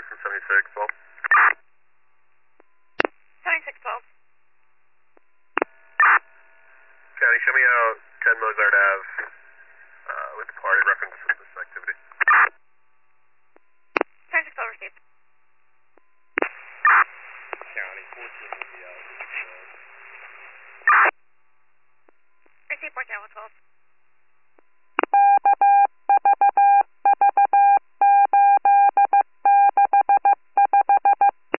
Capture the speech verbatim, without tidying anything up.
from seventy-six twelve. seventy-six twelve. County, show me out ten Mozart Ave uh, with the party reference to this activity. seventy-six twelve received. County, fourteen will be out. Received fourteen twelve.